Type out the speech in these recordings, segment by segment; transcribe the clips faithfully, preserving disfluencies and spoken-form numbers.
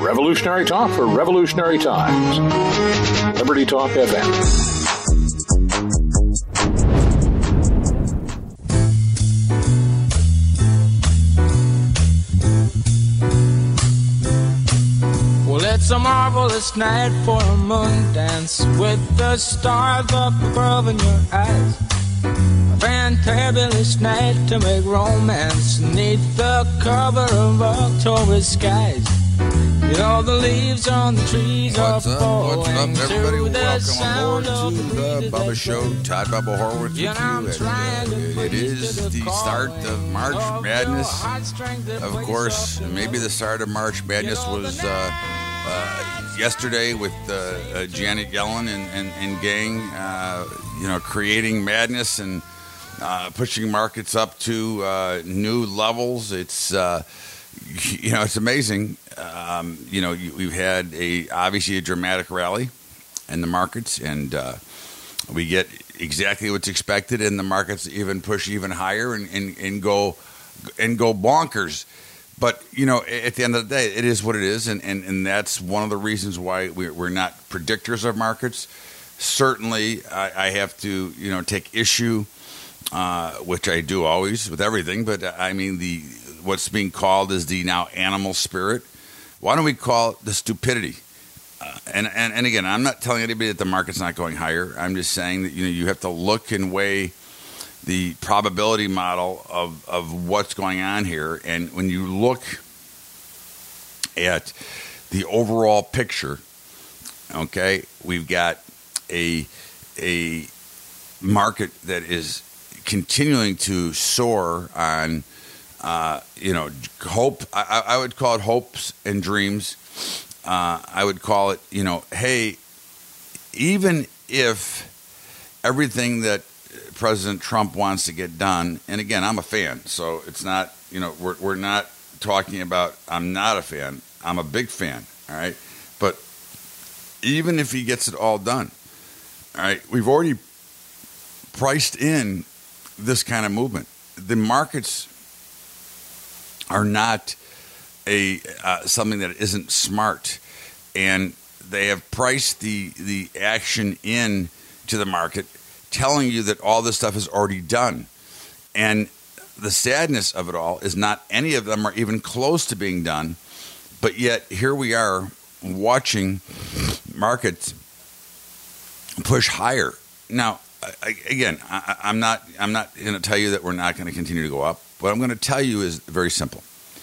Revolutionary talk for revolutionary times. Liberty Talk F M. Well, it's a marvelous night for a moon dance with the stars up above in your eyes. A fantabulous night to make romance neath the cover of October skies. You know the leaves on the trees What's are up? falling What's up, everybody? to the Welcome sound aboard to of the Bubba Show. Todd Bubba Horowitz with you. Yeah, I'm And, trying to uh, it please is to the the start calling of March of Madness. your heartstrings that Of place course, up in maybe the love. start of March Madness You know, was the uh, uh, yesterday with uh, uh, Janet Yellen and, and, and gang, uh, you know, creating madness and uh, pushing markets up to uh, new levels. It's uh, you know, it's amazing. Um, you know, you, we've had a obviously a dramatic rally in the markets, and uh, we get exactly what's expected, and the markets even push even higher and, and, and go and go bonkers. But you know, at the end of the day, it is what it is, and, and, and that's one of the reasons why we're, we're not predictors of markets. Certainly, I, I have to you know take issue, uh, which I do always with everything. But I mean the what's being called is the now animal spirit. Why don't we call it the stupidity? Uh, and, and and again, I'm not telling anybody that the market's not going higher. I'm just saying that you know you have to look and weigh the probability model of, of what's going on here. And when you look at the overall picture, okay, we've got a a market that is continuing to soar on, uh, you know, hope. I, I would call it hopes and dreams. Uh, I would call it, you know, hey, even if everything that President Trump wants to get done, and again, I'm a fan, so it's not, you know, we're we're not talking about I'm not a fan. I'm a big fan, all right? But even if he gets it all done, all right, we've already priced in this kind of movement. The markets are not a uh, something that isn't smart, and they have priced the the action in to the market, telling you that all this stuff is already done. And the sadness of it all is not any of them are even close to being done, but yet here we are watching markets push higher. Now, I, again, I, I'm not I'm not going to tell you that we're not going to continue to go up. What I'm going to tell you is very simple.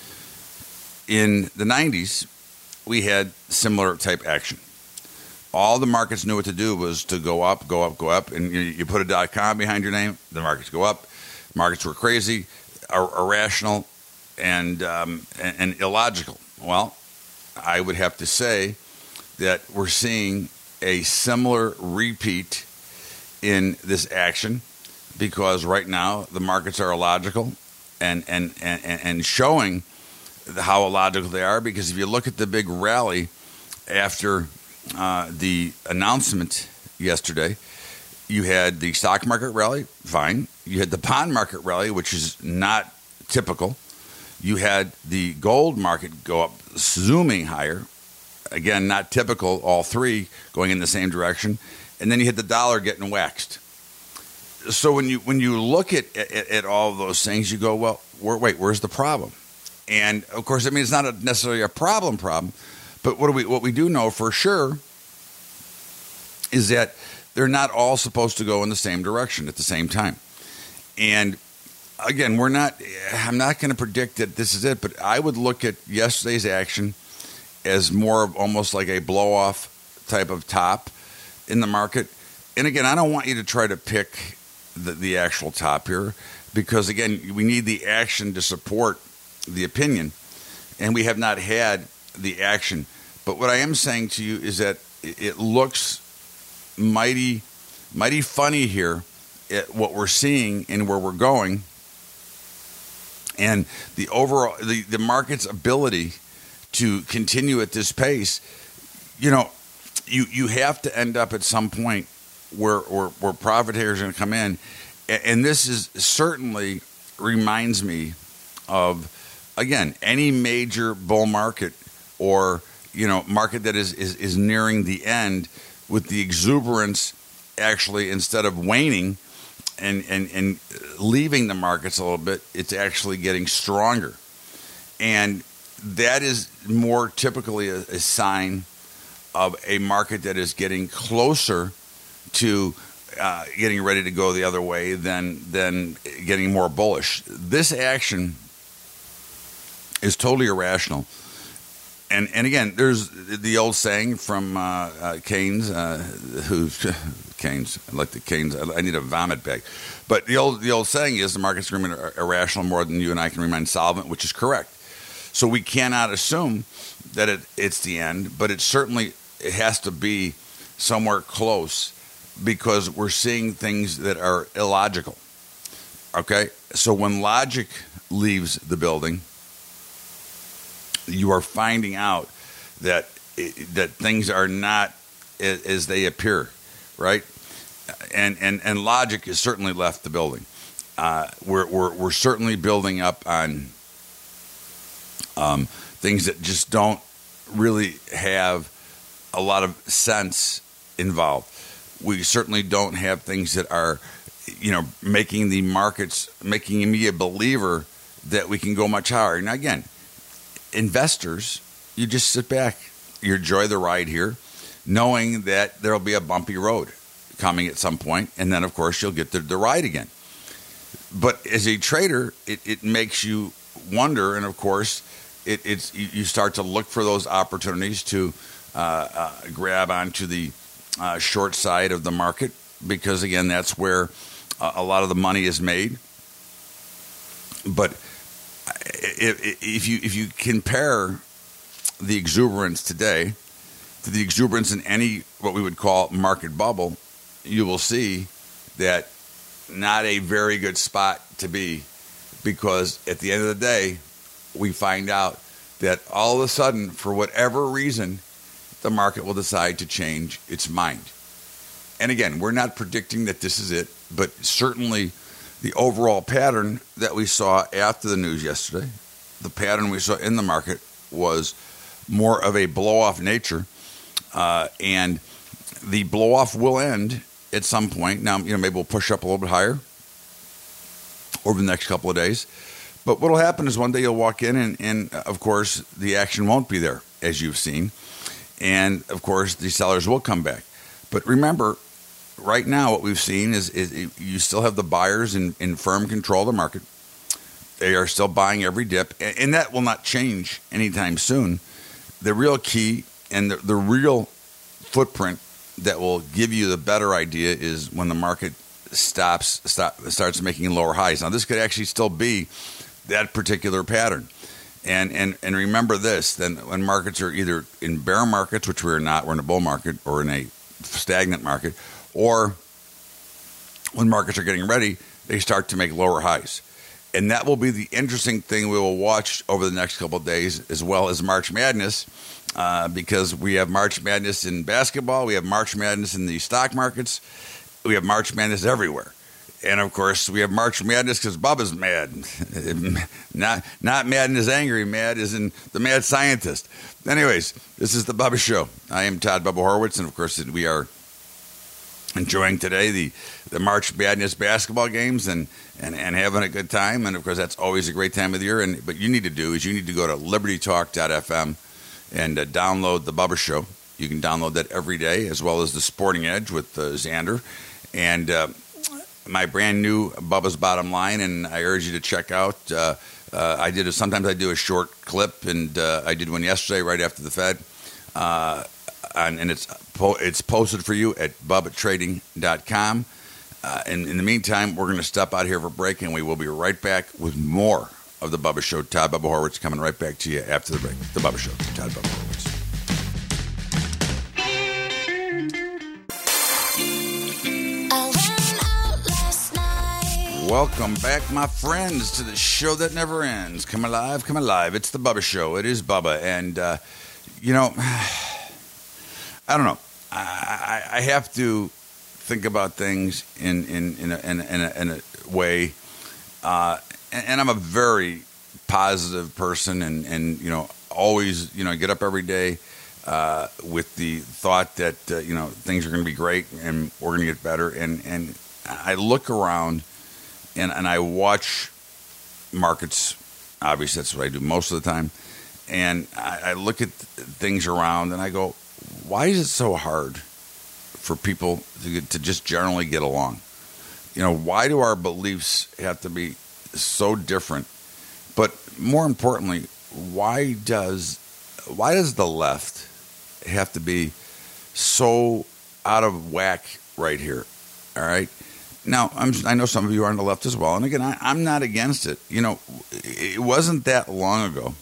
In the nineties, we had similar type action. All the markets knew what to do was to go up, go up, go up, and you, you put a dot com behind your name, the markets go up. Markets were crazy, ir- irrational, and, um, and and illogical. Well, I would have to say that we're seeing a similar repeat in this action, because right now the markets are illogical and and, and, and showing how illogical they are, because if you look at the big rally after uh, the announcement yesterday, you had the stock market rally, fine. You had the bond market rally, which is not typical. You had the gold market go up, zooming higher. Again, not typical, all three going in the same direction. And then you hit the dollar getting waxed. So when you when you look at, at, at all of those things, you go, well, where, wait, where's the problem? And of course, I mean, it's not a necessarily a problem problem, but what do we what we do know for sure is that they're not all supposed to go in the same direction at the same time. And again, we're not. I'm not going to predict that this is it, but I would look at yesterday's action as more of almost like a blow off type of top in the market. And again, I don't want you to try to pick the, the actual top here, because again, we need the action to support the opinion, and we have not had the action. But what I am saying to you is that it looks mighty, mighty funny here at what we're seeing and where we're going, and the overall the, the market's ability to continue at this pace. You know, you you have to end up at some point where where, where profiteers are going to come in, and, and this is certainly reminds me of, again, any major bull market or you know, market that is, is, is nearing the end, with the exuberance actually, instead of waning and, and, and leaving the markets a little bit, it's actually getting stronger. And that is more typically a, a sign of a market that is getting closer to uh, getting ready to go the other way than than getting more bullish. This action is totally irrational. And and again, there's the old saying from uh, uh, Keynes, uh, who Keynes, I like the Keynes. I need a vomit bag. But the old the old saying is the market's going to remain irrational more than you and I can remain solvent, which is correct. So we cannot assume that it, it's the end, but it certainly it has to be somewhere close, because we're seeing things that are illogical. Okay, so when logic leaves the building, you are finding out that that things are not as they appear, right? And and and logic has certainly left the building. Uh, we're we're we're certainly building up on um, things that just don't really have a lot of sense involved. We certainly don't have things that are, you know, making the markets, making me a believer that we can go much higher. Now, again, investors, you just sit back, you enjoy the ride here, knowing that there'll be a bumpy road coming at some point, and then, of course, you'll get the, the ride again. But as a trader, it, it makes you wonder, and, of course, it, it's you, you start to look for those opportunities to uh, uh, grab onto the uh, short side of the market, because, again, that's where uh, a lot of the money is made. But if, if you if you compare the exuberance today to the exuberance in any what we would call market bubble, you will see that not a very good spot to be, because at the end of the day, we find out that all of a sudden, for whatever reason, the market will decide to change its mind. And again, we're not predicting that this is it, but certainly the overall pattern that we saw after the news yesterday, the pattern we saw in the market, was more of a blow-off nature, uh, and the blow-off will end at some point. Now, you know, maybe we'll push up a little bit higher over the next couple of days. But what will happen is one day you'll walk in, and, and of course, the action won't be there, as you've seen. And, of course, the sellers will come back. But remember, right now what we've seen is, is you still have the buyers in, in firm control of the market. They are still buying every dip, and, and that will not change anytime soon. The real key and the, the real footprint that will give you the better idea is when the market stops, stop, starts making lower highs. Now, this could actually still be that particular pattern. And and and remember this, then when markets are either in bear markets, which we're not, we're in a bull market or in a stagnant market, or when markets are getting ready, they start to make lower highs. And that will be the interesting thing we will watch over the next couple of days, as well as March Madness, uh, because we have March Madness in basketball, we have March Madness in the stock markets, we have March Madness everywhere. And, of course, we have March Madness because Bubba's mad. not not mad and is angry. Mad is in the mad scientist. Anyways, this is the Bubba Show. I am Todd Bubba Horwitz, and, of course, we are enjoying today the, the March Madness basketball games and, and, and having a good time. And, of course, that's always a great time of the year. And what you need to do is you need to go to liberty talk dot f m and uh, download the Bubba Show. You can download that every day, as well as the Sporting Edge with uh, Xander. And uh, my brand new Bubba's Bottom Line, and I urge you to check out. Uh, uh, I did a, sometimes I do a short clip, and uh, I did one yesterday right after the Fed, uh, and, and it's po- it's posted for you at bubba trading dot com. Uh, and in the meantime, we're going to step out here for a break, and we will be right back with more of the Bubba Show. Todd Bubba Horwitz coming right back to you after the break. The Bubba Show. Todd Bubba Horwitz. Welcome back, my friends, to the show that never ends. Come alive, come alive. It's the Bubba Show. It is Bubba. And, uh, you know, I don't know. I, I, I have to think about things in, in, in, a, in, a, in, a, in a way. Uh, and, and I'm a very positive person and, and, you know, always, you know, get up every day uh, with the thought that uh, you know things are going to be great and we're going to get better. And and I look around and and I watch markets. Obviously, that's what I do most of the time. And I, I look at things around and I go, why is it so hard for people to get, to just generally get along? You know, why do our beliefs have to be so different? But more importantly, why does why does the left have to be so out of whack right here? All right. Now, I'm, I know some of you are on the left as well. And again, I, I'm not against it. You know, it wasn't that long ago.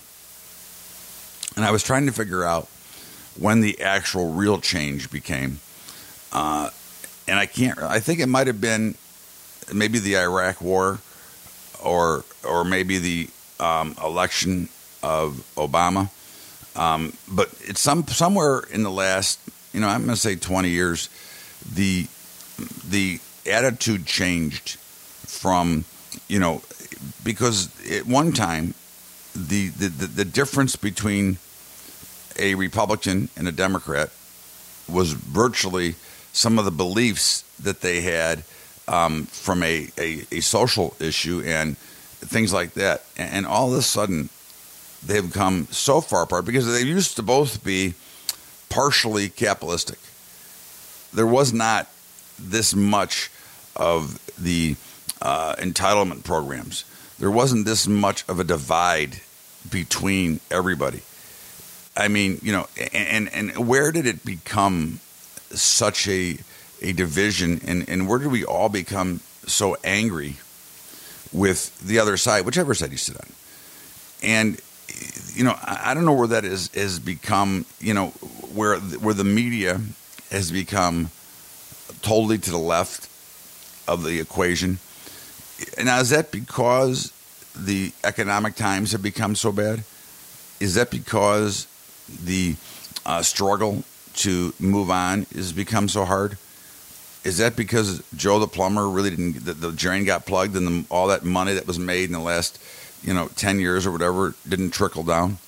And I was trying to figure out when the actual real change became. Uh, and I can't, I think it might have been maybe the Iraq War or or maybe the um, election of Obama. Um, but it's some somewhere in the last, you know, I'm going to say twenty years, the the attitude changed from, you know, because at one time, the, the, the, the difference between a Republican and a Democrat was virtually some of the beliefs that they had um, from a, a, a social issue and things like that. And, and all of a sudden, they've come so far apart because they used to both be partially capitalistic. There was not this much of the uh, entitlement programs. There wasn't this much of a divide between everybody. I mean, you know, and and where did it become such a a division, and, and where did we all become so angry with the other side, whichever side you sit on? And you know, I, I don't know where that is has become. You know, where where the media has become totally to the left of the equation. Now, is that because the economic times have become so bad? Is that because the uh, struggle to move on has become so hard? Is that because Joe the plumber really didn't, the, the drain got plugged and the, all that money that was made in the last, you know, ten years or whatever didn't trickle down?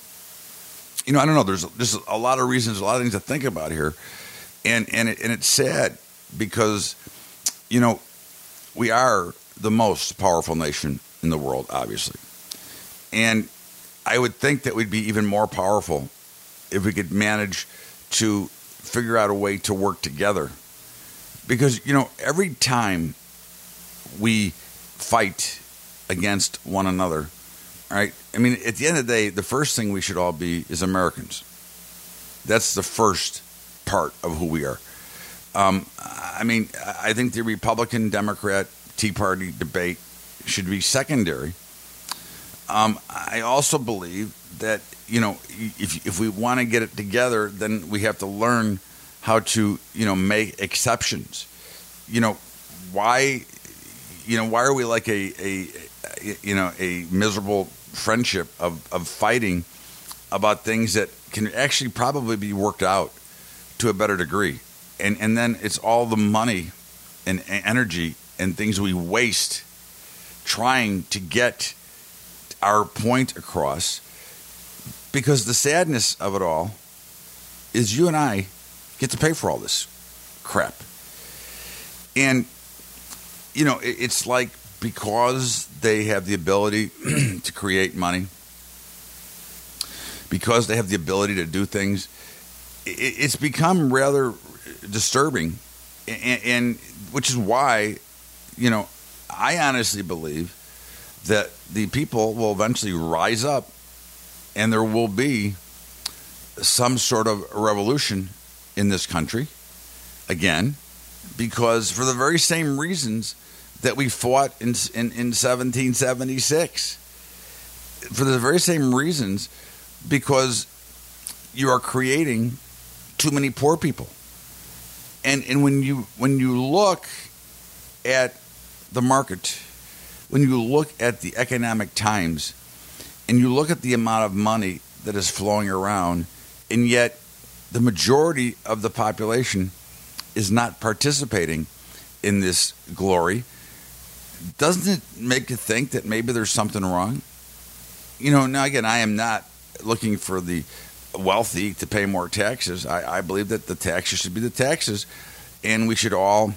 You know, I don't know. There's just a lot of reasons, a lot of things to think about here. And, and, it, and it's sad because, you know, we are the most powerful nation in the world, obviously. And I would think that we'd be even more powerful if we could manage to figure out a way to work together. Because, you know, every time we fight against one another, right? I mean, at the end of the day, the first thing we should all be is Americans. That's the first part of who we are. Um, I mean, I think the Republican, Democrat, Tea Party debate should be secondary. Um, I also believe that, you know, if if we want to get it together, then we have to learn how to, you know, make exceptions. You know, why, you know, why are we like a, a you know, a miserable friendship of, of fighting about things that can actually probably be worked out to a better degree? And and then it's all the money and energy and things we waste trying to get our point across. Because the sadness of it all is you and I get to pay for all this crap. And, you know, it, it's like because they have the ability to create money, because they have the ability to do things, it, it's become rather disturbing, and, and which is why, you know, I honestly believe that the people will eventually rise up and there will be some sort of revolution in this country again, because for the very same reasons that we fought in in, in seventeen seventy-six, for the very same reasons, because you are creating too many poor people. And and when you when you look at the market, when you look at the economic times, and you look at the amount of money that is flowing around, and yet the majority of the population is not participating in this glory, doesn't it make you think that maybe there's something wrong? You know, now again, I am not looking for the wealthy to pay more taxes. I, I believe that the taxes should be the taxes, and we should all,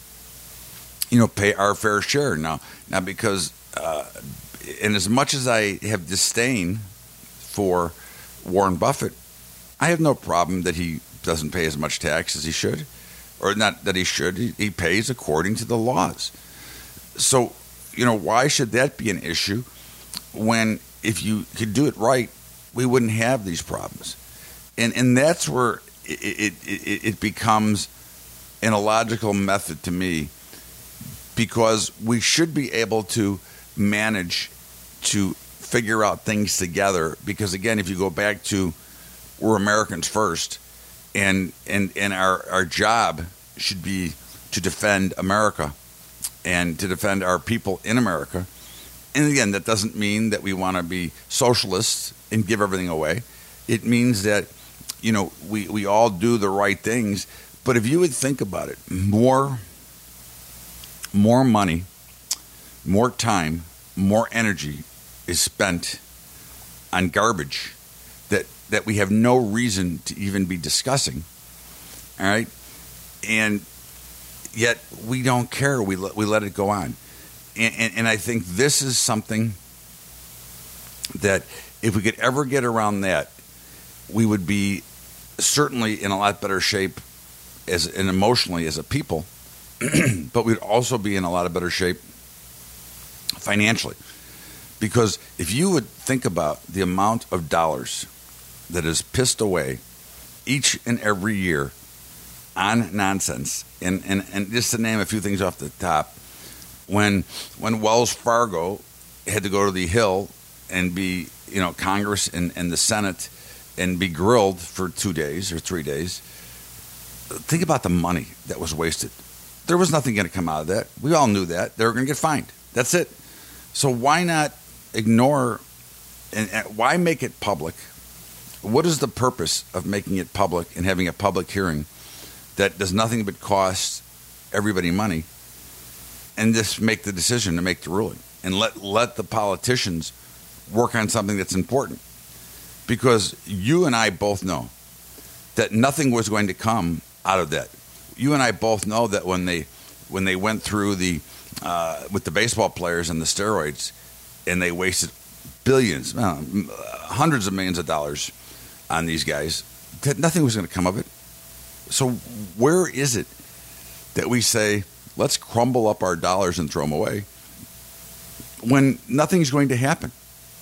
you know, pay our fair share. Now, now because, uh, and as much as I have disdain for Warren Buffett, I have no problem that he doesn't pay as much tax as he should, or not that he should. He, he pays according to the laws. So, you know, why should that be an issue when if you could do it right, we wouldn't have these problems? And and that's where it, it, it, it becomes an illogical method to me, because we should be able to manage to figure out things together. Because, again, if you go back to we're Americans first, and and, and our, our job should be to defend America and to defend our people in America. And, again, that doesn't mean that we want to be socialists and give everything away. It means that, you know, we, we all do the right things. But if you would think about it, more, more money, more time, more energy is spent on garbage that, that we have no reason to even be discussing. All right? And yet we don't care. We let, we let it go on. And, and, and I think this is something that if we could ever get around that, we would be certainly in a lot better shape as and emotionally as a people, but we'd also be in a lot of better shape financially. Because if you would think about the amount of dollars that is pissed away each and every year on nonsense, and, and, and just to name a few things off the top, when when Wells Fargo had to go to the Hill and be, you know, Congress and, and the Senate and be grilled for two days or three days, think about the money that was wasted. There was nothing going to come out of that. We all knew that. They were going to get fined. That's it. So why not ignore and, and why make it public? What is the purpose of making it public and having a public hearing that does nothing but cost everybody money, and just make the decision to make the ruling and let let the politicians work on something that's important? Because you and I both know that nothing was going to come out of that. You and I both know that when they when they went through the uh, with the baseball players and the steroids, and they wasted billions, well, hundreds of millions of dollars on these guys, that nothing was going to come of it. So where is it that we say, let's crumble up our dollars and throw them away when nothing's going to happen?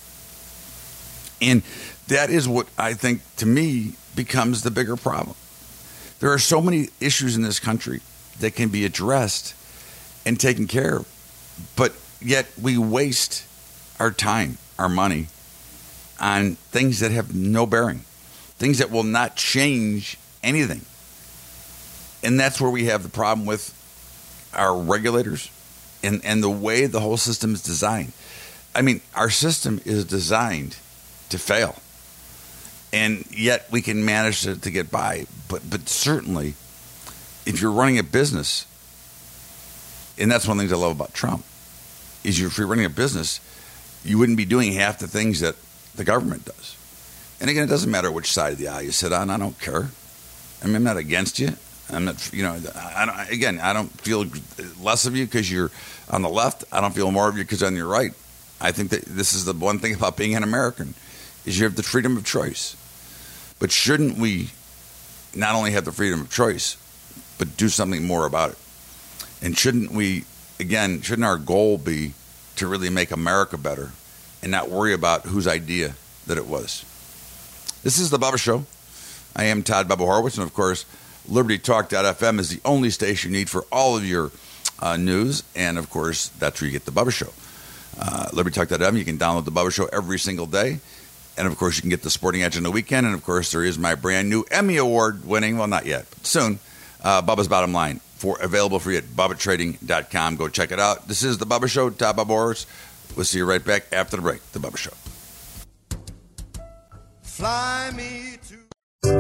And that is what I think, to me, becomes the bigger problem. There are so many issues in this country that can be addressed and taken care of, but yet we waste our time, our money, on things that have no bearing, things that will not change anything. And that's where we have the problem with our regulators and, and the way the whole system is designed. I mean, our system is designed to fail, and yet we can manage to, to get by. But but certainly, if you're running a business, and that's one of the things I love about Trump, is you're, if you're running a business, you wouldn't be doing half the things that the government does. And again, it doesn't matter which side of the aisle you sit on. I don't care. I mean, I'm not against you. I'm not, you know, I don't, again, I don't feel less of you because you're on the left. I don't feel more of you because you're on your right. I think that this is the one thing about being an American, is you have the freedom of choice. But shouldn't we not only have the freedom of choice, but do something more about it? And shouldn't we, again, shouldn't our goal be to really make America better and not worry about whose idea that it was? This is The Bubba Show. I am Todd Bubba Horowitz, and of course, Liberty Talk dot F M is the only station you need for all of your uh, news, and of course, that's where you get The Bubba Show. Uh, Liberty Talk dot F M, you can download The Bubba Show every single day, and of course, you can get the Sporting Edge on the weekend, and of course, there is my brand new Emmy Award winning, well, not yet, but soon, uh, Bubba's Bottom Line, for available for you at Bubba Trading dot com. Go check it out. This is The Bubba Show, Todd Bubba Horowitz. We'll see you right back after the break. The Bubba Show. Fly me to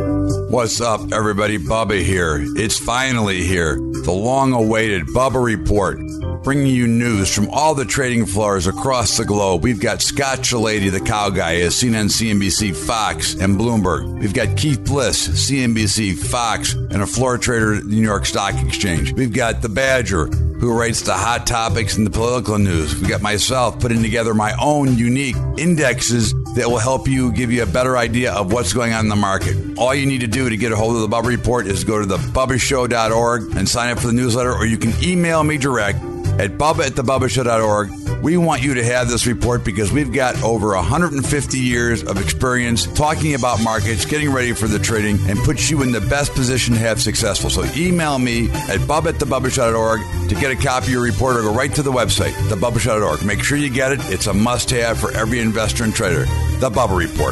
What's up, everybody? Bubba here. It's finally here. The long-awaited Bubba Report, bringing you news from all the trading floors across the globe. We've got Scott Chilady, the cow guy, as C N N, C N B C, Fox, and Bloomberg. We've got Keith Bliss, C N B C, Fox, and a floor trader at the New York Stock Exchange. We've got the Badger, who writes the hot topics and the political news. We got myself putting together my own unique indexes that will help you, give you a better idea of what's going on in the market. All you need to do to get a hold of the Bubba Report is go to the bubba show dot org and sign up for the newsletter, or you can email me direct at bubba at the bubba show dot org. We want you to have this report because we've got over one hundred fifty years of experience talking about markets, getting ready for the trading, and puts you in the best position to have successful. So email me at bubba at the bubba show dot org to get a copy of your report, or go right to the website, the bubba show dot org. Make sure you get it. It's a must-have for every investor and trader. The Bubba Report.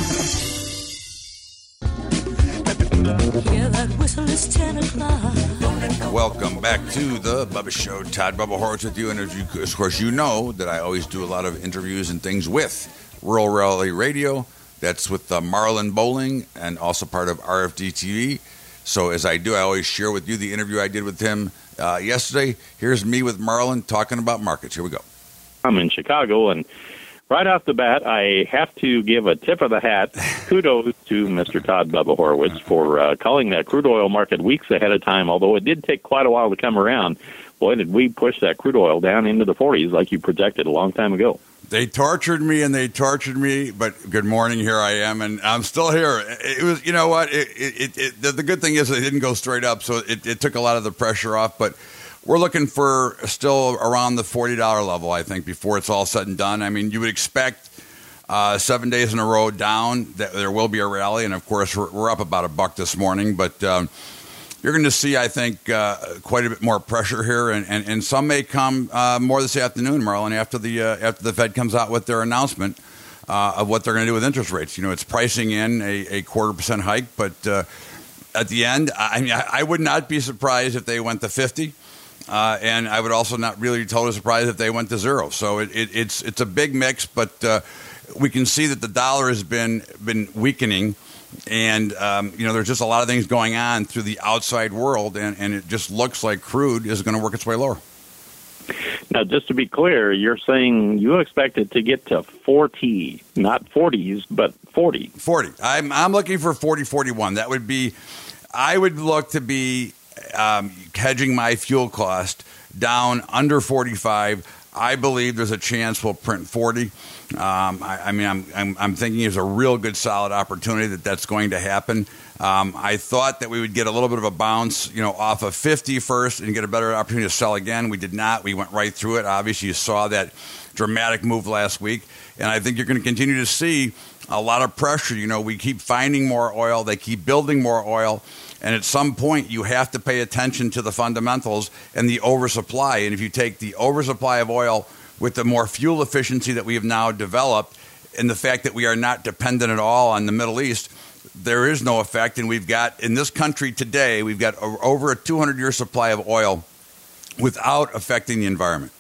Hear that whistle, it's ten o'clock. Welcome back to the Bubba Show. Todd Bubba Horwitz with you. And as you, of course, you know that I always do a lot of interviews and things with Rural Rally Radio. That's with uh, Marlon Bowling and also part of R F D T V. So as I do, I always share with you the interview I did with him uh, yesterday. Here's me with Marlon talking about markets. Here we go. I'm in Chicago, and right off the bat, I have to give a tip of the hat, kudos to Mister Todd Bubba Horwitz for uh, calling that crude oil market weeks ahead of time, although it did take quite a while to come around. Boy, did we push that crude oil down into the forties like you projected a long time ago. They tortured me and they tortured me, but good morning, here I am, and I'm still here. It was, you know what, it, it, it, the, the good thing is it didn't go straight up, so it, it took a lot of the pressure off, but we're looking for still around the forty dollars level, I think, before it's all said and done. I mean, you would expect uh, seven days in a row down that there will be a rally, and of course we're, we're up about a buck this morning, but um, you're going to see, I think, uh, quite a bit more pressure here, and, and, and some may come uh, more this afternoon, Marlon, after the uh, after the Fed comes out with their announcement uh, of what they're going to do with interest rates. You know, it's pricing in a, a quarter percent hike, but uh, at the end, I mean, I, I would not be surprised if they went to fifty. Uh, and I would also not really be totally surprised if they went to zero. So it, it, it's it's a big mix, but uh, we can see that the dollar has been been weakening, and um, you know there's just a lot of things going on through the outside world, and, and it just looks like crude is going to work its way lower. Now, just to be clear, you're saying you expect it to get to forty, not forties, but forty. forty. I'm I'm looking for forty, forty-one. That would be, I would look to be Um, hedging my fuel cost down under forty-five. I believe there's a chance we'll print forty. Um, I, I mean, I'm, I'm, I'm thinking there's a real good, solid opportunity that that's going to happen. Um, I thought that we would get a little bit of a bounce, you know, off of fifty first and get a better opportunity to sell again. We did not. We went right through it. Obviously, you saw that dramatic move last week, and I think you're going to continue to see a lot of pressure. You know, we keep finding more oil. They keep building more oil. And at some point, you have to pay attention to the fundamentals and the oversupply. And if you take the oversupply of oil with the more fuel efficiency that we have now developed and the fact that we are not dependent at all on the Middle East, there is no effect. And we've got, in this country today, we've got over a two hundred year supply of oil without affecting the environment.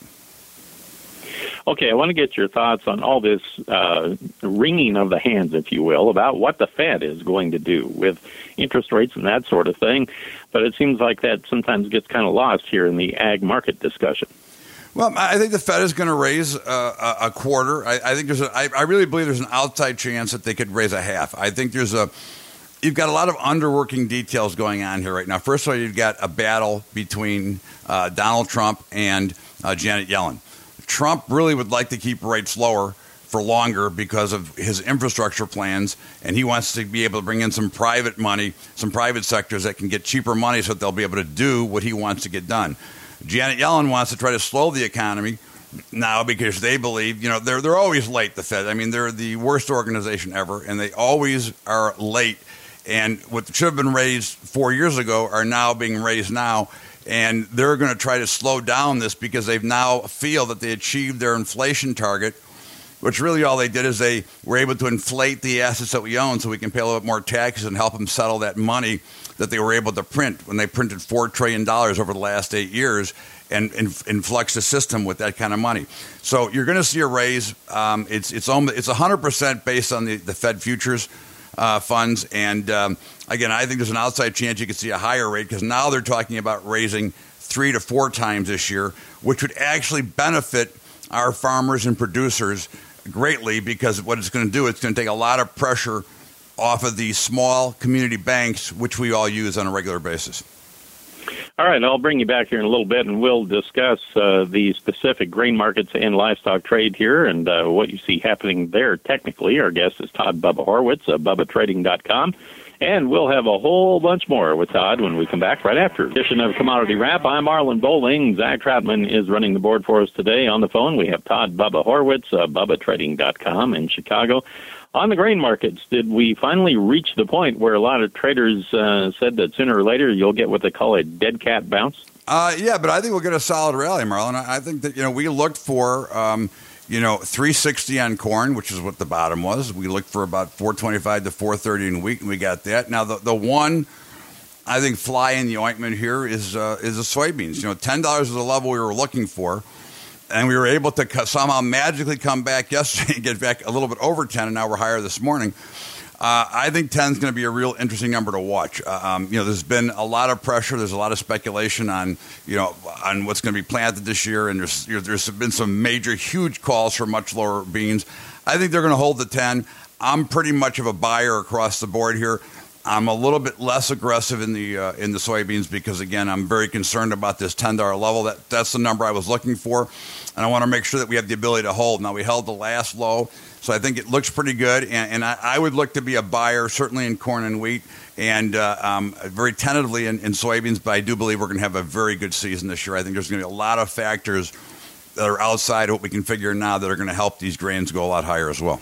Okay, I want to get your thoughts on all this uh, wringing of the hands, if you will, about what the Fed is going to do with interest rates and that sort of thing. But it seems like that sometimes gets kind of lost here in the ag market discussion. Well, I think the Fed is going to raise uh, a quarter. I, I think there's a, I, I really believe there's an outside chance that they could raise a half. I think there's a you've got a lot of underworking details going on here right now. First of all, you've got a battle between uh, Donald Trump and uh, Janet Yellen. Trump really would like to keep rates lower for longer because of his infrastructure plans, and he wants to be able to bring in some private money, some private sectors that can get cheaper money so that they'll be able to do what he wants to get done. Janet Yellen wants to try to slow the economy now because they believe, you know, they're they're always late, the Fed. I mean, they're the worst organization ever, and they always are late. And what should have been raised four years ago are now being raised now. And they're going to try to slow down this because they now feel that they achieved their inflation target, which really all they did is they were able to inflate the assets that we own so we can pay a little bit more taxes and help them settle that money that they were able to print when they printed four trillion dollars over the last eight years and, and influx the system with that kind of money. So you're going to see a raise. Um, it's it's almost, it's one hundred percent based on the, the Fed futures. uh, funds. And um, again, I think there's an outside chance you could see a higher rate because now they're talking about raising three to four times this year, which would actually benefit our farmers and producers greatly because what it's going to do, it's going to take a lot of pressure off of these small community banks, which we all use on a regular basis. All right, I'll bring you back here in a little bit, and we'll discuss uh, the specific grain markets and livestock trade here and uh, what you see happening there technically. Our guest is Todd Bubba Horwitz of Bubba Trading dot com, and we'll have a whole bunch more with Todd when we come back right after. Edition of Commodity Wrap. I'm Marlon Bowling. Zach Troutman is running the board for us today. On the phone, we have Todd Bubba Horwitz of Bubba Trading dot com in Chicago. On the grain markets, did we finally reach the point where a lot of traders uh, said that sooner or later you'll get what they call a dead cat bounce? Uh, yeah, but I think we'll get a solid rally, Marlon. I think that, you know, we looked for, um, you know, three sixty on corn, which is what the bottom was. We looked for about four twenty-five to four thirty in wheat, and we got that. Now, the the one, I think, fly in the ointment here is uh, is the soybeans. You know, ten dollars is the level we were looking for. And we were able to somehow magically come back yesterday and get back a little bit over ten, and now we're higher this morning. Uh, I think ten is going to be a real interesting number to watch. Uh, um, you know, there's been a lot of pressure. There's a lot of speculation on, you know, on what's going to be planted this year, and there's you know, there's been some major, huge calls for much lower beans. I think they're going to hold the ten. I'm pretty much of a buyer across the board here. I'm a little bit less aggressive in the uh, in the soybeans because, again, I'm very concerned about this ten dollar level. That That's the number I was looking for, and I want to make sure that we have the ability to hold. Now, we held the last low, so I think it looks pretty good, and, and I, I would look to be a buyer, certainly in corn and wheat, and uh, um, very tentatively in, in soybeans, but I do believe we're going to have a very good season this year. I think there's going to be a lot of factors that are outside of what we can figure now that are going to help these grains go a lot higher as well.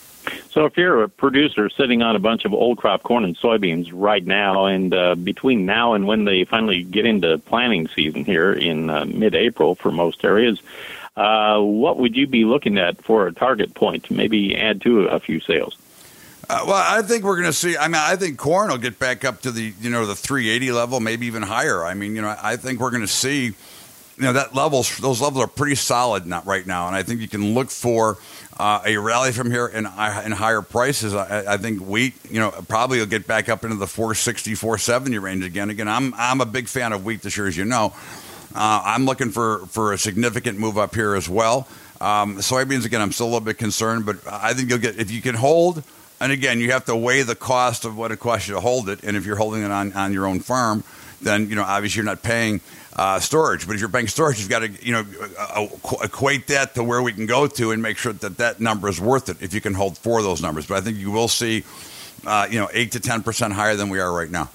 So if you're a producer sitting on a bunch of old crop corn and soybeans right now, and uh, between now and when they finally get into planting season here in uh, mid-April for most areas, uh, what would you be looking at for a target point to maybe add to a few sales? Uh, well, I think we're going to see. I mean, I think corn will get back up to the you know the three eighty level, maybe even higher. I mean, you know, I think we're going to see, you know, that levels. Those levels are pretty solid not right now, and I think you can look for uh, a rally from here in, in higher prices. I, I think wheat, you know, probably will get back up into the four sixty, four seventy range again. Again, I'm I'm a big fan of wheat this year, as you know. Uh, I'm looking for for a significant move up here as well. Um, soybeans, again, I'm still a little bit concerned, but I think you'll get if you can hold. And again, you have to weigh the cost of what it costs you to hold it. And if you're holding it on, on your own farm, then, you know, obviously you're not paying uh, storage. But if you're paying storage, you've got to, you know, uh, equate that to where we can go to and make sure that that number is worth it if you can hold four of those numbers. But I think you will see, uh, you know, eight to ten percent higher than we are right now.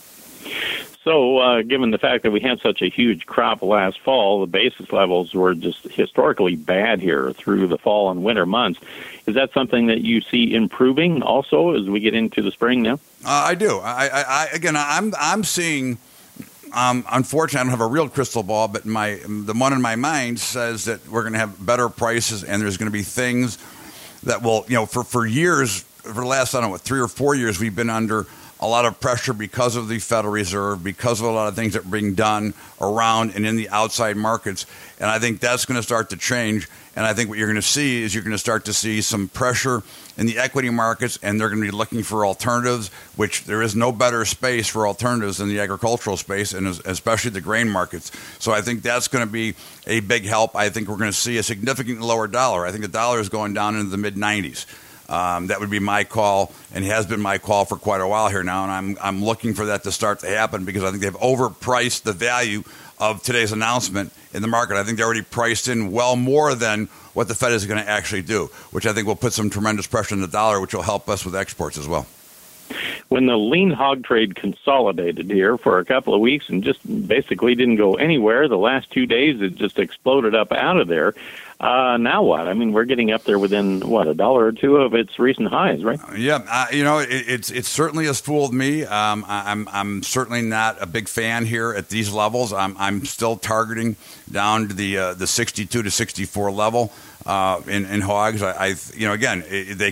So uh, given the fact that we had such a huge crop last fall, the basis levels were just historically bad here through the fall and winter months. Is that something that you see improving also as we get into the spring now? Uh, I do. I, I, I again, I'm I'm seeing. Um, unfortunately, I don't have a real crystal ball, but my the one in my mind says that we're going to have better prices, and there's going to be things that will, you know, for for years, for the last I don't know what three or four years, we've been under a lot of pressure because of the Federal Reserve, because of a lot of things that are being done around and in the outside markets. And I think that's going to start to change. And I think what you're going to see is you're going to start to see some pressure in the equity markets, and they're going to be looking for alternatives, which there is no better space for alternatives than the agricultural space, and especially the grain markets. So I think that's going to be a big help. I think we're going to see a significantly lower dollar. I think the dollar is going down into the mid nineties. Um, that would be my call, and has been my call for quite a while here now, and I'm I'm looking for that to start to happen because I think they've overpriced the value of today's announcement in the market. I think they're already priced in well more than what the Fed is going to actually do, which I think will put some tremendous pressure on the dollar, which will help us with exports as well. When the lean hog trade consolidated here for a couple of weeks and just basically didn't go anywhere, the last two days it just exploded up out of there. Uh, now what? I mean, we're getting up there within, what, a dollar or two of its recent highs, right? Uh, yeah, uh, you know, it, it's it certainly has fooled me. Um, I, I'm I'm certainly not a big fan here at these levels. I'm I'm still targeting down to the uh, the sixty-two to sixty-four level uh, in in hogs. I, I you know again it, they could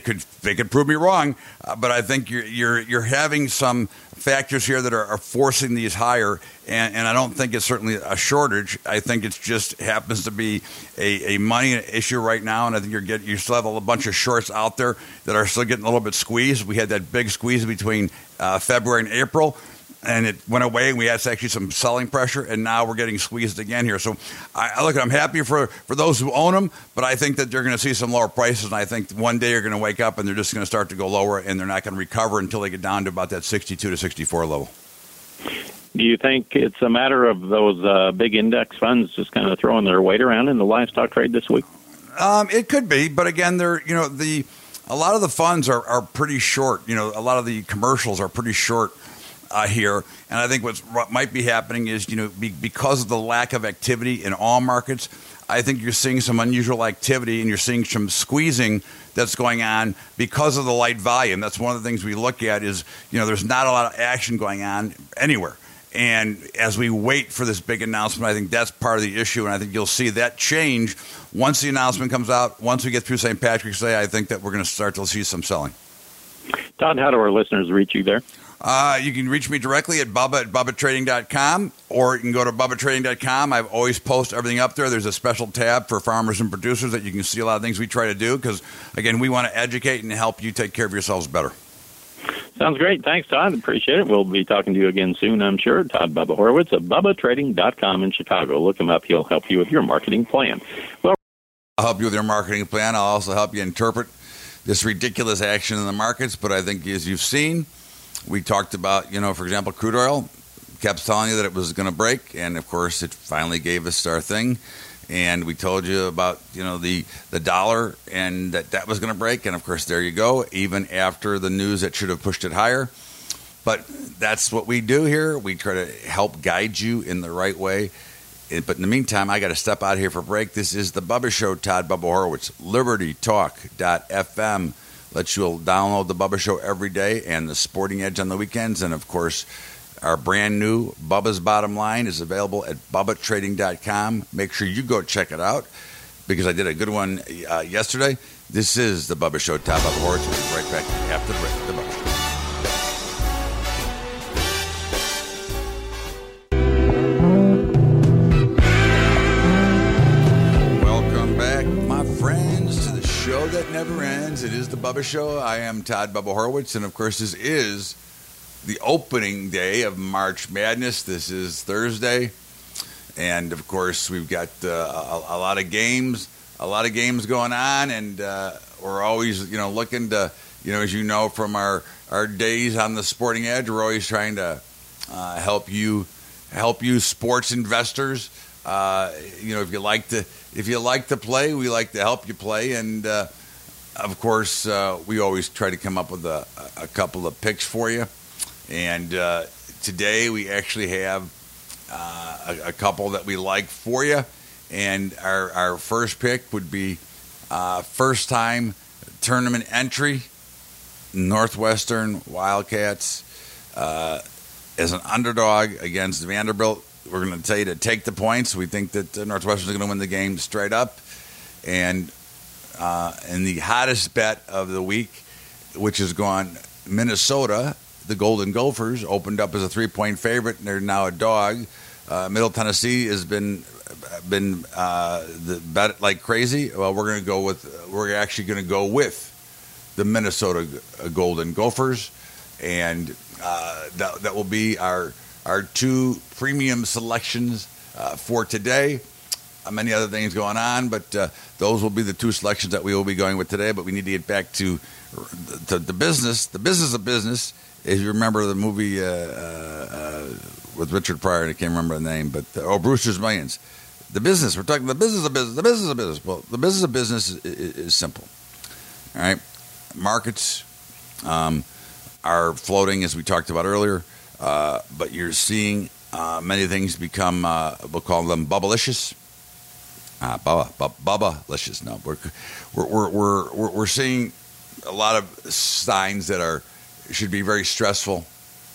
they could prove me wrong, uh, but I think you're you're you're having some factors here that are, are forcing these higher, and, and I don't think it's certainly a shortage. I think it just happens to be a, a money issue right now, and I think you're get you still have a bunch of shorts out there that are still getting a little bit squeezed. We had that big squeeze between uh, February and April, and it went away, and we had actually some selling pressure, and now we're getting squeezed again here. So, I, I look, I'm happy for, for those who own them, but I think that they're going to see some lower prices, and I think one day you're going to wake up and they're just going to start to go lower, and they're not going to recover until they get down to about that sixty-two to sixty-four level. Do you think it's a matter of those uh, big index funds just kind of throwing their weight around in the livestock trade this week? Um, it could be, but again, they're you know the a lot of the funds are, are pretty short. You know, a lot of the commercials are pretty short. Uh, here, and I think what's, what might be happening is, you know, be, because of the lack of activity in all markets, I think you're seeing some unusual activity, and you're seeing some squeezing that's going on because of the light volume. That's one of the things we look at is, you know, there's not a lot of action going on anywhere. And as we wait for this big announcement, I think that's part of the issue, and I think you'll see that change once the announcement comes out. Once we get through Saint Patrick's Day, I think that we're going to start to see some selling. Todd, how do our listeners reach you there? Uh, you can reach me directly at Bubba at Bubba Trading dot com, or you can go to Bubba Trading dot com. I've always post everything up there. There's a special tab for farmers and producers that you can see a lot of things we try to do because, again, we want to educate and help you take care of yourselves better. Sounds great. Thanks, Todd. Appreciate it. We'll be talking to you again soon, I'm sure. Todd Bubba Horowitz of Bubba Trading dot com in Chicago. Look him up. He'll help you with your marketing plan. Well, I'll help you with your marketing plan. I'll also help you interpret this ridiculous action in the markets. But I think, as you've seen, we talked about, you know, for example, crude oil, kept telling you that it was going to break, and of course it finally gave us our thing. And we told you about, you know, the, the dollar and that that was going to break, and of course there you go, even after the news that should have pushed it higher. But that's what we do here. We try to help guide you in the right way. But in the meantime, I got to step out here for a break. This is the Bubba Show, Todd Bubba Horowitz, Liberty Talk dot F M. Let you download the Bubba Show every day and the Sporting Edge on the weekends. And, of course, our brand new Bubba's Bottom Line is available at Bubba Trading dot com. Make sure you go check it out because I did a good one uh, yesterday. This is the Bubba Show, Todd Bubba Horowitz. We'll be right back after the break. The Bubba Show. Show that never ends. It is the Bubba Show. I am Todd Bubba Horowitz, and of course, this is the opening day of March Madness. This is Thursday, and of course, we've got uh, a, a lot of games, a lot of games going on, and uh, we're always, you know, looking to, you know, as you know from our our days on the Sporting Edge, we're always trying to uh, help you, help you, sports investors. Uh, you know, if you like to, if you like to play, we like to help you play, and uh, of course, uh, we always try to come up with a, a couple of picks for you. And uh, today, we actually have uh, a, a couple that we like for you. And our our first pick would be uh, first time tournament entry, Northwestern Wildcats uh, as an underdog against Vanderbilt. We're going to tell you to take the points. We think that uh, Northwestern is going to win the game straight up. And uh, in the hottest bet of the week, which has gone Minnesota, the Golden Gophers opened up as a three-point favorite, and they're now a dog. Uh, Middle Tennessee has been been uh, the bet like crazy. Well, we're going to go with we're actually going to go with the Minnesota Golden Gophers, and uh, that that will be our. Our two premium selections uh, for today. Uh, many other things going on, but uh, those will be the two selections that we will be going with today. But we need to get back to, to the business. The business of business. If you remember the movie uh, uh, with Richard Pryor, I can't remember the name, but uh, oh, Brewster's Millions. The business. We're talking the business of business. The business of business. Well, the business of business is, is, is simple. All right, markets um, are floating, as we talked about earlier. Uh, but you're seeing uh, many things become, uh, we'll call them bubblicious. Uh, bubba, bubba, bubba-licious. No, we're, we're, we're, we're, we're seeing a lot of signs that are should be very stressful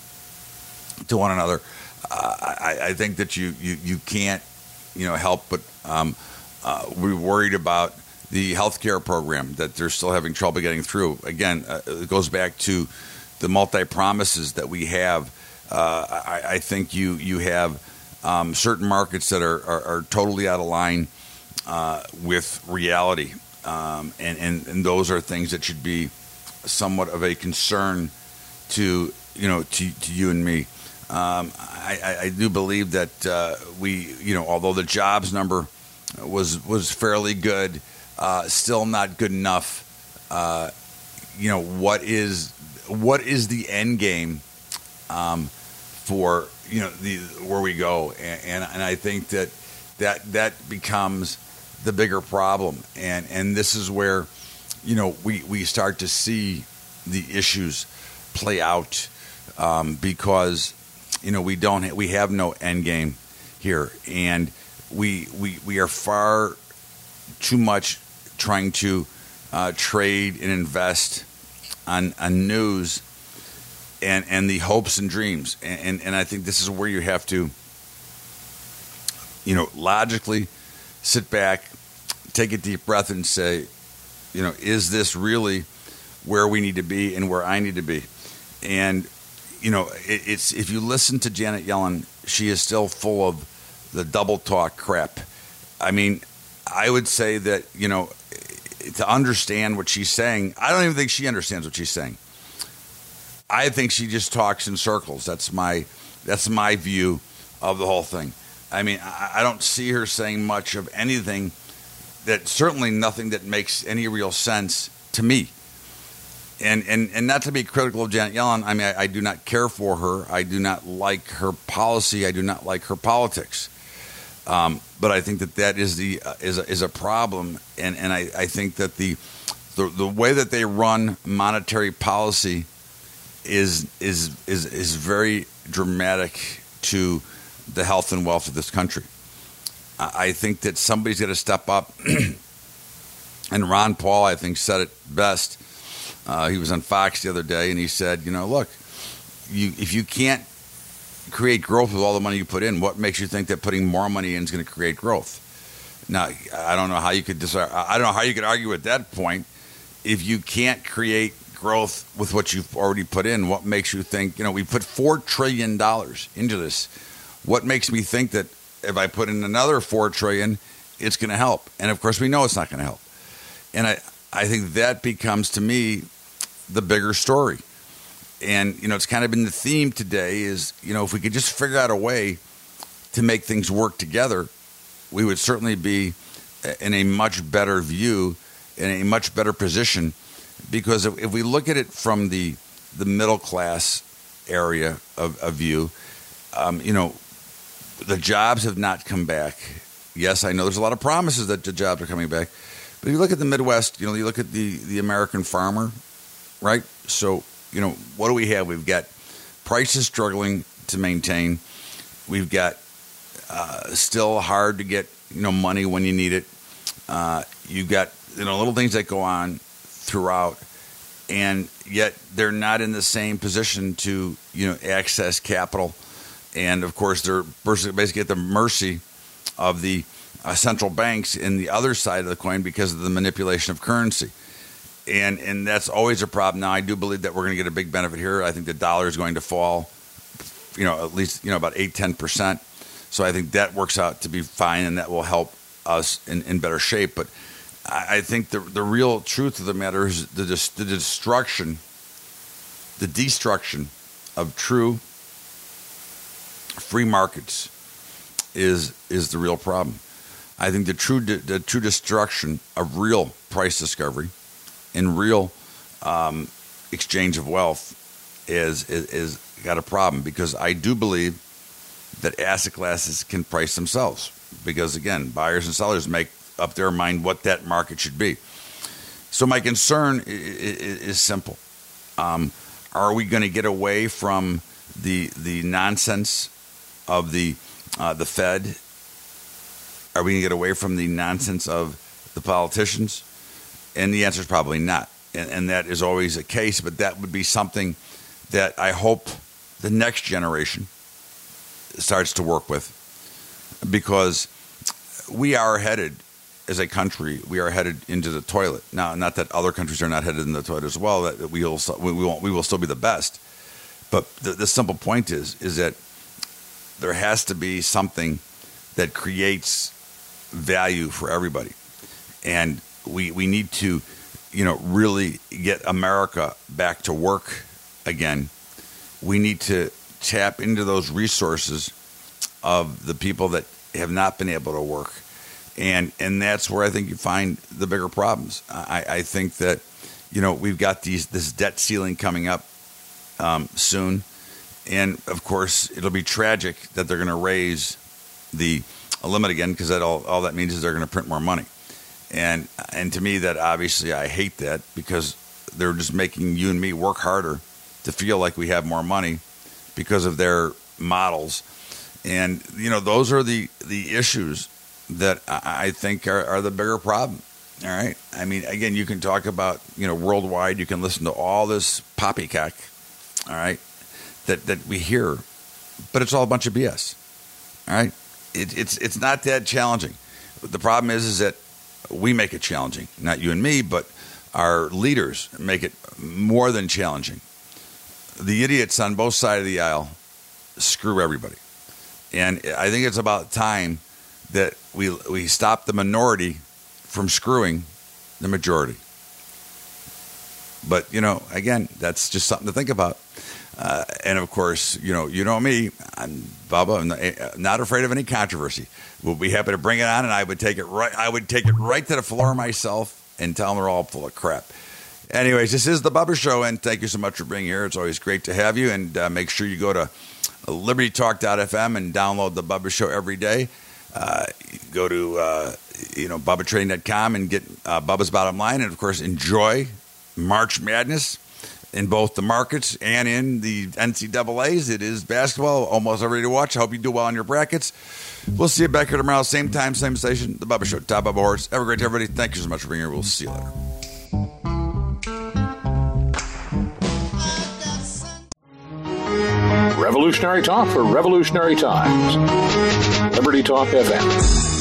to one another. Uh, I, I think that you, you, you can't, you know, help but um, uh, we're worried about the healthcare program that they're still having trouble getting through. Again, uh, it goes back to the multi-promises that we have. Uh, I, I think you you have um, certain markets that are, are, are totally out of line uh, with reality, um, and, and and those are things that should be somewhat of a concern to you know to, to you and me. Um, I, I do believe that uh, we you know although the jobs number was was fairly good, uh, still not good enough. Uh, you know what is what is the end game um, for you know the where we go, and, and and I think that that that becomes the bigger problem, and and this is where you know we, we start to see the issues play out um, because you know we don't ha- we have no end game here, and we we we are far too much trying to uh, trade and invest on on news and and the hopes and dreams, and, and and I think this is where you have to you know logically sit back, take a deep breath, and say, you know, is this really where we need to be and where I need to be? And you know, it, it's if you listen to Janet Yellen, she is still full of the double talk crap. I mean, I would say that, you know, to understand what she's saying, I don't even think she understands what she's saying. I think she just talks in circles. That's my that's my view of the whole thing. I mean, I, I don't see her saying much of anything that certainly nothing that makes any real sense to me. And and, and not to be critical of Janet Yellen, I mean, I, I do not care for her. I do not like her policy. I do not like her politics. Um, but I think that that is the uh, is a, is a problem, and and I, I think that the, the the way that they run monetary policy is is is is very dramatic to the health and wealth of this country. I think that somebody's got to step up, and Ron Paul, I think, said it best. Uh, he was on Fox the other day, and he said, you know, look, you if you can't create growth with all the money you put in, what makes you think that putting more money in is going to create growth? Now, I don't know how you could decide, I don't know how you could argue at that point. If you can't create growth with what you've already put in, what makes you think, you know, we put four trillion dollars into this. What makes me think that if I put in another four trillion dollars, it's going to help? And of course, we know it's not going to help. And I, I think that becomes, to me, the bigger story. And, you know, it's kind of been the theme today is, you know, if we could just figure out a way to make things work together, we would certainly be in a much better view, in a much better position. Because if, if we look at it from the the middle class area of, of view, um, you know, the jobs have not come back. Yes, I know there's a lot of promises that the jobs are coming back. But if you look at the Midwest, you know, you look at the, the American farmer, right? So, you know, what do we have? We've got prices struggling to maintain. We've got uh, still hard to get, you know, money when you need it. Uh, you've got, you know, little things that go on throughout, and yet they're not in the same position to, you know, access capital. And, of course, they're basically at the mercy of the uh, central banks in the other side of the coin because of the manipulation of currency. And and that's always a problem. Now, I do believe that we're going to get a big benefit here. I think the dollar is going to fall, you know, at least, you know, about eight, ten percent. So I think that works out to be fine, and that will help us in, in better shape. But I, I think the the real truth of the matter is the, the destruction, the destruction of true free markets is is the real problem. I think the true the true destruction of real price discovery and real um, exchange of wealth is, is is got a problem, because I do believe that asset classes can price themselves, because again, buyers and sellers make up their mind what that market should be. So my concern is, is simple: um, are we going to get away from the the nonsense of the uh, the Fed? Are we going to get away from the nonsense of the politicians? And the answer is probably not. And, and that is always a case, but that would be something that I hope the next generation starts to work with, because we are headed as a country, we are headed into the toilet. Now, not that other countries are not headed in the toilet as well, that we will, we will, we will still be the best. But the, the simple point is, is that there has to be something that creates value for everybody. And we, we need to, you know, really get America back to work again. We need to tap into those resources of the people that have not been able to work. And and that's where I think you find the bigger problems. I, I think that, you know, we've got these this debt ceiling coming up um, soon. And, of course, it'll be tragic that they're going to raise the limit again, because that all, all that means is they're going to print more money. And and to me, that obviously I hate that, because they're just making you and me work harder to feel like we have more money because of their models. And, you know, those are the, the issues that I think are, are the bigger problem. All right. I mean, again, you can talk about, you know, worldwide, you can listen to all this poppycock, all right, that, that we hear, but it's all a bunch of B S. All right. It, it's, it's not that challenging. The problem is, is that we make it challenging, not you and me, but our leaders make it more than challenging. The idiots on both sides of the aisle screw everybody. And I think it's about time that we we stop the minority from screwing the majority. But, you know, again, that's just something to think about. Uh, and, of course, you know, you know me, I'm Bubba, I'm not, not afraid of any controversy. We'll be happy to bring it on, and I would take it right I would take it right to the floor myself and tell them they're all full of crap. Anyways, this is the Bubba Show, and thank you so much for being here. It's always great to have you, and uh, make sure you go to liberty talk dot f m and download the Bubba Show every day. Uh, go to, uh, you know, bubba trading dot com and get uh, Bubba's Bottom Line. And, of course, enjoy March Madness in both the markets and in the N C double A's. It is basketball, almost everybody to watch. I hope you do well on your brackets. We'll see you back here tomorrow, same time, same station, the Bubba Show. Todd Bubba Horse. Have a great day, everybody. Thank you so much for being here. We'll see you later. Revolutionary talk for revolutionary times. Liberty Talk F M.